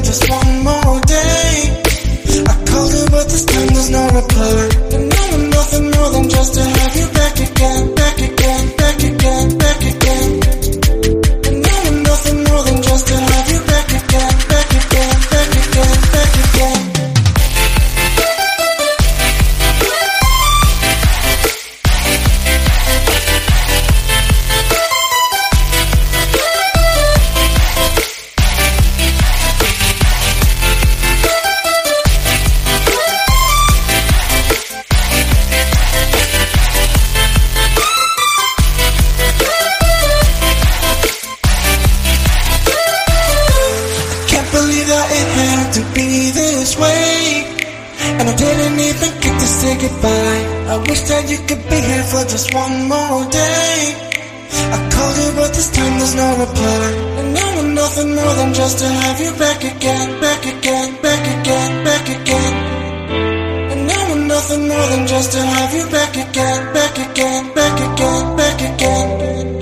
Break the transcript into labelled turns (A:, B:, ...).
A: just one more day. I called her but this time there's no reply. And now I'm nothing more than just to have you back again, back again, back again, back again. And now I'm nothing more than just to have you back again, back again, back again, back again. It had to be this way, and I didn't even get to say goodbye. I wish that you could be here for just one more day. I called you but this time there's no reply. And now I'm nothing more than just to have you back again, back again, back again, back again. And now I'm nothing more than just to have you back again, back again, back again, back again.